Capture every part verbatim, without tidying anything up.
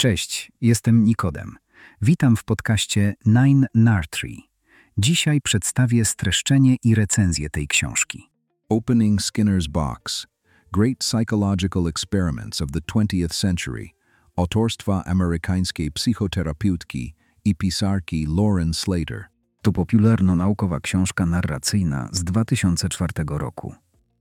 Cześć, jestem Nikodem. Witam w podcaście Nine Nartree. Dzisiaj przedstawię streszczenie i recenzję tej książki. Opening Skinner's Box. Great Psychological Experiments of the twentieth Century. Autorstwa amerykańskiej psychoterapeutki i pisarki Lauren Slater. To popularno-naukowa książka narracyjna z dwa tysiące czwartego roku.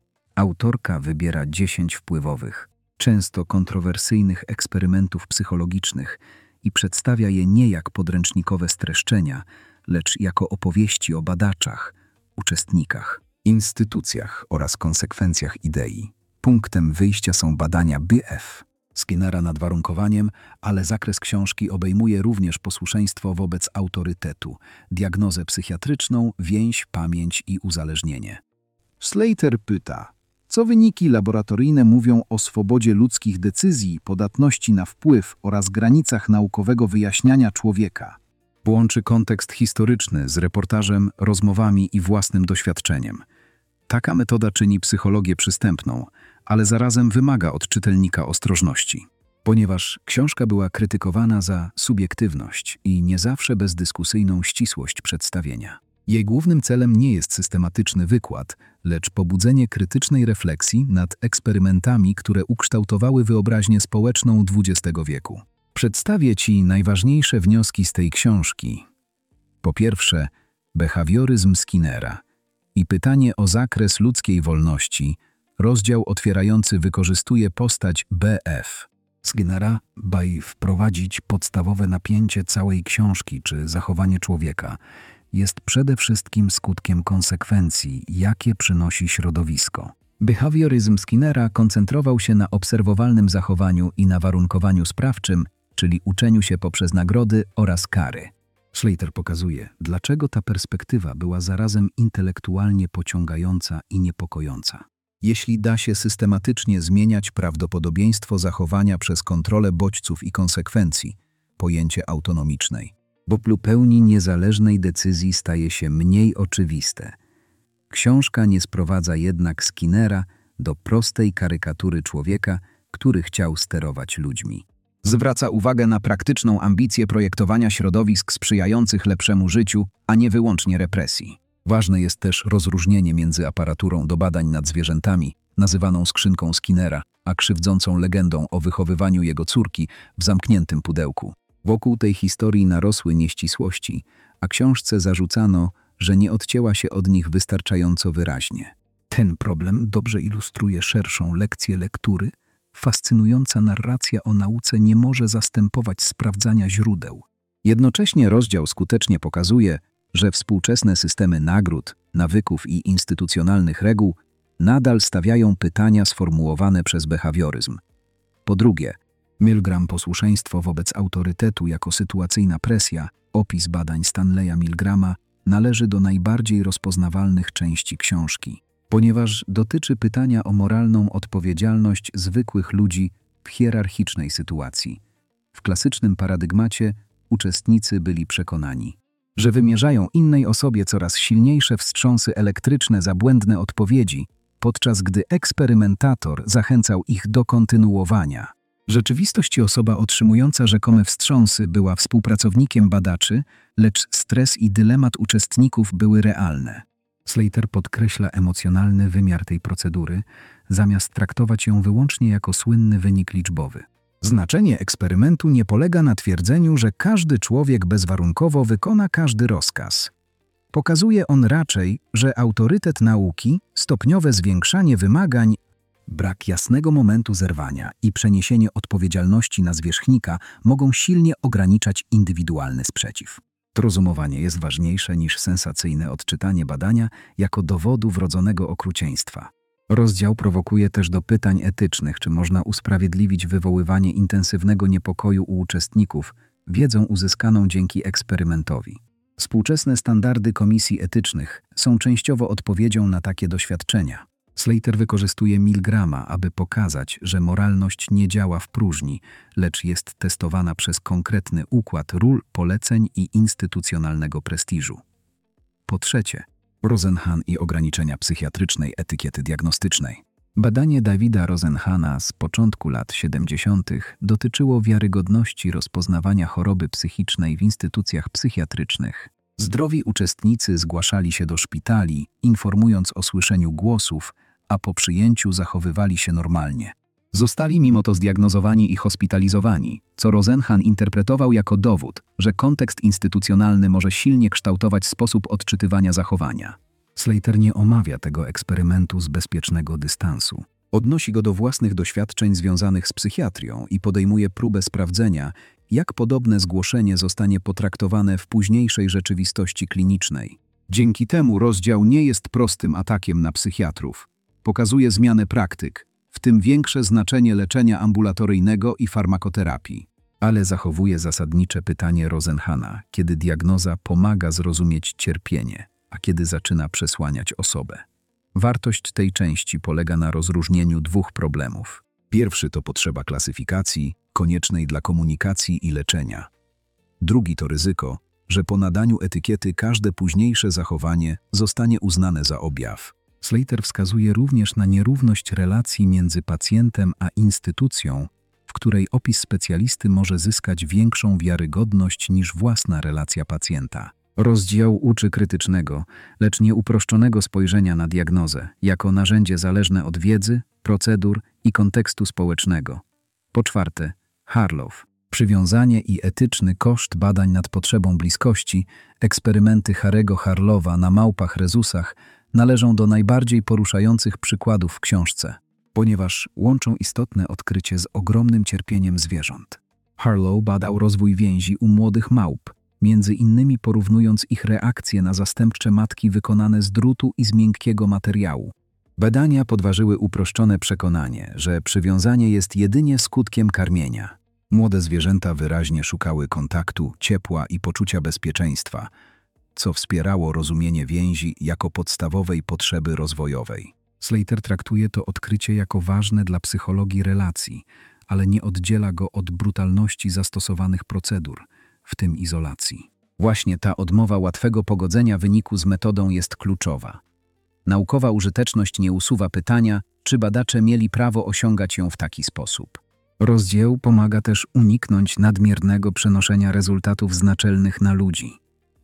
Autorka wybiera dziesięć wpływowych, często kontrowersyjnych eksperymentów psychologicznych i przedstawia je nie jak podręcznikowe streszczenia, lecz jako opowieści o badaczach, uczestnikach, instytucjach oraz konsekwencjach idei. Punktem wyjścia są badania B F Skinnera nad warunkowaniem, ale zakres książki obejmuje również posłuszeństwo wobec autorytetu, diagnozę psychiatryczną, więź, pamięć i uzależnienie. Slater pyta, co wyniki laboratoryjne mówią o swobodzie ludzkich decyzji, podatności na wpływ oraz granicach naukowego wyjaśniania człowieka. Łączy kontekst historyczny z reportażem, rozmowami i własnym doświadczeniem. Taka metoda czyni psychologię przystępną, ale zarazem wymaga od czytelnika ostrożności, ponieważ książka była krytykowana za subiektywność i nie zawsze bezdyskusyjną ścisłość przedstawienia. Jej głównym celem nie jest systematyczny wykład, lecz pobudzenie krytycznej refleksji nad eksperymentami, które ukształtowały wyobraźnię społeczną dwudziestego wieku. Przedstawię Ci najważniejsze wnioski z tej książki. Po pierwsze, behawioryzm Skinnera i pytanie o zakres ludzkiej wolności. Rozdział otwierający wykorzystuje postać B F Skinnera, by wprowadzić podstawowe napięcie całej książki czy zachowanie człowieka. Jest przede wszystkim skutkiem konsekwencji, jakie przynosi środowisko. Behawioryzm Skinnera koncentrował się na obserwowalnym zachowaniu i na warunkowaniu sprawczym, czyli uczeniu się poprzez nagrody oraz kary. Slater pokazuje, dlaczego ta perspektywa była zarazem intelektualnie pociągająca i niepokojąca. Jeśli da się systematycznie zmieniać prawdopodobieństwo zachowania przez kontrolę bodźców i konsekwencji, pojęcie autonomicznej, bo pełni niezależnej decyzji staje się mniej oczywiste. Książka nie sprowadza jednak Skinnera do prostej karykatury człowieka, który chciał sterować ludźmi. Zwraca uwagę na praktyczną ambicję projektowania środowisk sprzyjających lepszemu życiu, a nie wyłącznie represji. Ważne jest też rozróżnienie między aparaturą do badań nad zwierzętami, nazywaną skrzynką Skinnera, a krzywdzącą legendą o wychowywaniu jego córki w zamkniętym pudełku. Wokół tej historii narosły nieścisłości, a książce zarzucano, że nie odcięła się od nich wystarczająco wyraźnie. Ten problem dobrze ilustruje szerszą lekcję lektury. Fascynująca narracja o nauce nie może zastępować sprawdzania źródeł. Jednocześnie rozdział skutecznie pokazuje, że współczesne systemy nagród, nawyków i instytucjonalnych reguł nadal stawiają pytania sformułowane przez behawioryzm. Po drugie, Milgram posłuszeństwo wobec autorytetu jako sytuacyjna presja, opis badań Stanleya Milgrama, należy do najbardziej rozpoznawalnych części książki, ponieważ dotyczy pytania o moralną odpowiedzialność zwykłych ludzi w hierarchicznej sytuacji. W klasycznym paradygmacie uczestnicy byli przekonani, że wymierzają innej osobie coraz silniejsze wstrząsy elektryczne za błędne odpowiedzi, podczas gdy eksperymentator zachęcał ich do kontynuowania. W rzeczywistości osoba otrzymująca rzekome wstrząsy była współpracownikiem badaczy, lecz stres i dylemat uczestników były realne. Slater podkreśla emocjonalny wymiar tej procedury, zamiast traktować ją wyłącznie jako słynny wynik liczbowy. Znaczenie eksperymentu nie polega na twierdzeniu, że każdy człowiek bezwarunkowo wykona każdy rozkaz. Pokazuje on raczej, że autorytet nauki, stopniowe zwiększanie wymagań, brak jasnego momentu zerwania i przeniesienie odpowiedzialności na zwierzchnika mogą silnie ograniczać indywidualny sprzeciw. To rozumowanie jest ważniejsze niż sensacyjne odczytanie badania jako dowodu wrodzonego okrucieństwa. Rozdział prowokuje też do pytań etycznych, czy można usprawiedliwić wywoływanie intensywnego niepokoju u uczestników wiedzą uzyskaną dzięki eksperymentowi. Współczesne standardy komisji etycznych są częściowo odpowiedzią na takie doświadczenia. Slater wykorzystuje Milgrama, aby pokazać, że moralność nie działa w próżni, lecz jest testowana przez konkretny układ ról, poleceń i instytucjonalnego prestiżu. Po trzecie, Rosenhan i ograniczenia psychiatrycznej etykiety diagnostycznej. Badanie Davida Rosenhana z początku lat siedemdziesiątych dotyczyło wiarygodności rozpoznawania choroby psychicznej w instytucjach psychiatrycznych. Zdrowi uczestnicy zgłaszali się do szpitali, informując o słyszeniu głosów, a po przyjęciu zachowywali się normalnie. Zostali mimo to zdiagnozowani i hospitalizowani, co Rosenhan interpretował jako dowód, że kontekst instytucjonalny może silnie kształtować sposób odczytywania zachowania. Slater nie omawia tego eksperymentu z bezpiecznego dystansu. Odnosi go do własnych doświadczeń związanych z psychiatrią i podejmuje próbę sprawdzenia, jak podobne zgłoszenie zostanie potraktowane w późniejszej rzeczywistości klinicznej. Dzięki temu rozdział nie jest prostym atakiem na psychiatrów. Pokazuje zmianę praktyk, w tym większe znaczenie leczenia ambulatoryjnego i farmakoterapii. Ale zachowuje zasadnicze pytanie Rosenhana, kiedy diagnoza pomaga zrozumieć cierpienie, a kiedy zaczyna przesłaniać osobę. Wartość tej części polega na rozróżnieniu dwóch problemów. Pierwszy to potrzeba klasyfikacji, koniecznej dla komunikacji i leczenia. Drugi to ryzyko, że po nadaniu etykiety każde późniejsze zachowanie zostanie uznane za objaw. Slater wskazuje również na nierówność relacji między pacjentem a instytucją, w której opis specjalisty może zyskać większą wiarygodność niż własna relacja pacjenta. Rozdział uczy krytycznego, lecz nieuproszczonego spojrzenia na diagnozę jako narzędzie zależne od wiedzy, procedur i kontekstu społecznego. Po czwarte, Harlow. Przywiązanie i etyczny koszt badań nad potrzebą bliskości, eksperymenty Harry'ego Harlowa na małpach rezusach należą do najbardziej poruszających przykładów w książce, ponieważ łączą istotne odkrycie z ogromnym cierpieniem zwierząt. Harlow badał rozwój więzi u młodych małp, między innymi porównując ich reakcje na zastępcze matki wykonane z drutu i z miękkiego materiału. Badania podważyły uproszczone przekonanie, że przywiązanie jest jedynie skutkiem karmienia. Młode zwierzęta wyraźnie szukały kontaktu, ciepła i poczucia bezpieczeństwa, co wspierało rozumienie więzi jako podstawowej potrzeby rozwojowej. Slater traktuje to odkrycie jako ważne dla psychologii relacji, ale nie oddziela go od brutalności zastosowanych procedur, w tym izolacji. Właśnie ta odmowa łatwego pogodzenia wyniku z metodą jest kluczowa. Naukowa użyteczność nie usuwa pytania, czy badacze mieli prawo osiągać ją w taki sposób. Rozdział pomaga też uniknąć nadmiernego przenoszenia rezultatów z naczelnych na ludzi.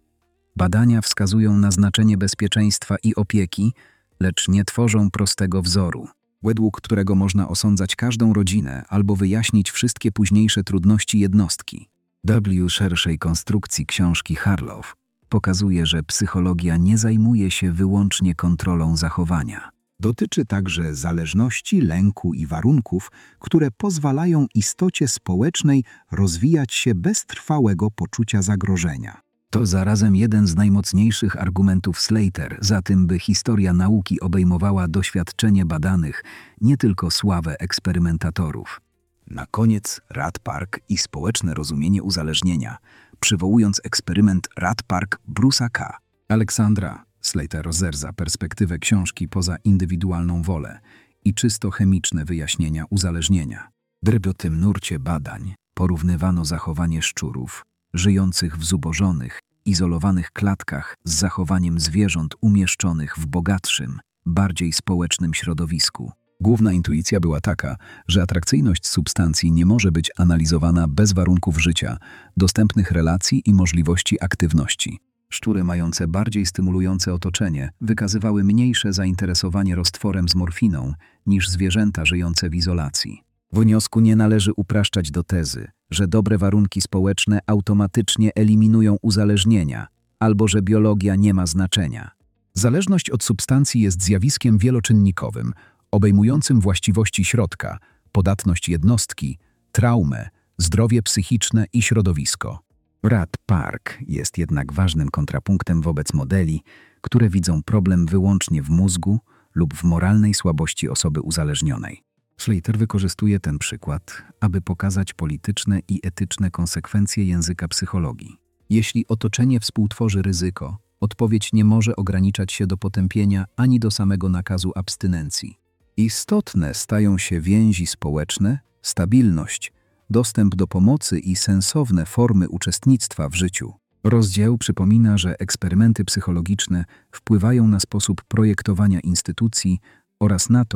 Badania wskazują na znaczenie bezpieczeństwa i opieki, lecz nie tworzą prostego wzoru, według którego można osądzać każdą rodzinę albo wyjaśnić wszystkie późniejsze trudności jednostki. W szerszej konstrukcji książki Harlow pokazuje, że psychologia nie zajmuje się wyłącznie kontrolą zachowania. Dotyczy także zależności, lęku i warunków, które pozwalają istocie społecznej rozwijać się bez trwałego poczucia zagrożenia. To zarazem jeden z najmocniejszych argumentów Slater za tym, by historia nauki obejmowała doświadczenie badanych, nie tylko sławę eksperymentatorów. Na koniec Rat Park i społeczne rozumienie uzależnienia, przywołując eksperyment Rat Park Bruce'a K. Aleksandra Slater rozerza perspektywę książki poza indywidualną wolę i czysto chemiczne wyjaśnienia uzależnienia. W tym nurcie badań porównywano zachowanie szczurów, żyjących w zubożonych, izolowanych klatkach z zachowaniem zwierząt umieszczonych w bogatszym, bardziej społecznym środowisku. Główna intuicja była taka, że atrakcyjność substancji nie może być analizowana bez warunków życia, dostępnych relacji i możliwości aktywności. Szczury mające bardziej stymulujące otoczenie wykazywały mniejsze zainteresowanie roztworem z morfiną niż zwierzęta żyjące w izolacji. W wniosku nie należy upraszczać do tezy, że dobre warunki społeczne automatycznie eliminują uzależnienia, albo że biologia nie ma znaczenia. Zależność od substancji jest zjawiskiem wieloczynnikowym, obejmującym właściwości środka, podatność jednostki, traumę, zdrowie psychiczne i środowisko. Rat Park jest jednak ważnym kontrapunktem wobec modeli, które widzą problem wyłącznie w mózgu lub w moralnej słabości osoby uzależnionej. Slater wykorzystuje ten przykład, aby pokazać polityczne i etyczne konsekwencje języka psychologii. Jeśli otoczenie współtworzy ryzyko, odpowiedź nie może ograniczać się do potępienia ani do samego nakazu abstynencji. Istotne stają się więzi społeczne, stabilność, dostęp do pomocy i sensowne formy uczestnictwa w życiu. Rozdział przypomina, że eksperymenty psychologiczne wpływają na sposób projektowania instytucji oraz na to,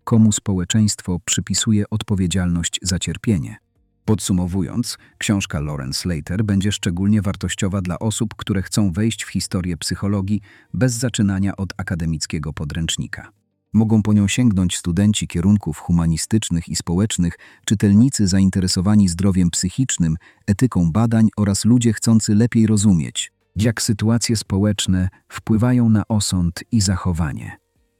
komu społeczeństwo przypisuje odpowiedzialność za cierpienie. Podsumowując, książka Lauren Slater będzie szczególnie wartościowa dla osób, które chcą wejść w historię psychologii bez zaczynania od akademickiego podręcznika. Mogą po nią sięgnąć studenci kierunków humanistycznych i społecznych, czytelnicy zainteresowani zdrowiem psychicznym, etyką badań oraz ludzie chcący lepiej rozumieć, jak sytuacje społeczne wpływają na osąd i zachowanie.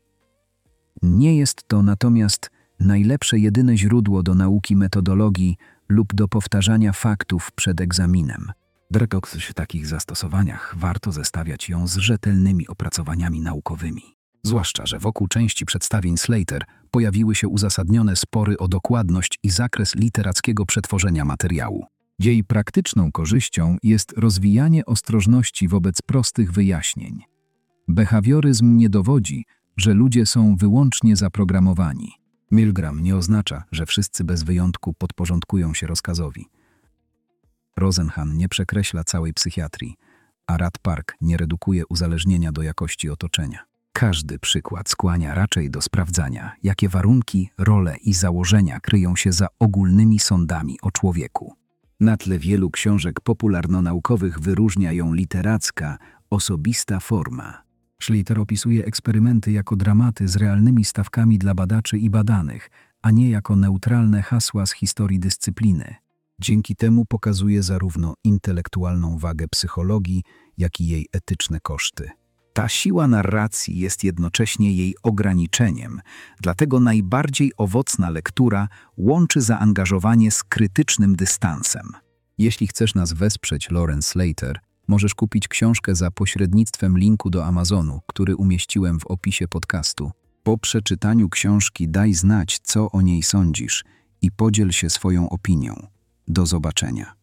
Nie jest to natomiast najlepsze jedyne źródło do nauki metodologii lub do powtarzania faktów przed egzaminem. W takich zastosowaniach warto zestawiać ją z rzetelnymi opracowaniami naukowymi. Zwłaszcza, że wokół części przedstawień Slater pojawiły się uzasadnione spory o dokładność i zakres literackiego przetworzenia materiału. Jej praktyczną korzyścią jest rozwijanie ostrożności wobec prostych wyjaśnień. Behawioryzm nie dowodzi, że ludzie są wyłącznie zaprogramowani. Milgram nie oznacza, że wszyscy bez wyjątku podporządkują się rozkazowi. Rosenhan nie przekreśla całej psychiatrii, a Rad Park nie redukuje uzależnienia do jakości otoczenia. Każdy przykład skłania raczej do sprawdzania, jakie warunki, role i założenia kryją się za ogólnymi sądami o człowieku. Na tle wielu książek popularno-naukowych wyróżnia ją literacka, osobista forma. Slater opisuje eksperymenty jako dramaty z realnymi stawkami dla badaczy i badanych, a nie jako neutralne hasła z historii dyscypliny. Dzięki temu pokazuje zarówno intelektualną wagę psychologii, jak i jej etyczne koszty. Ta siła narracji jest jednocześnie jej ograniczeniem, dlatego najbardziej owocna lektura łączy zaangażowanie z krytycznym dystansem. Jeśli chcesz nas wesprzeć, Lauren Slater, możesz kupić książkę za pośrednictwem linku do Amazonu, który umieściłem w opisie podcastu. Po przeczytaniu książki daj znać, co o niej sądzisz i podziel się swoją opinią. Do zobaczenia.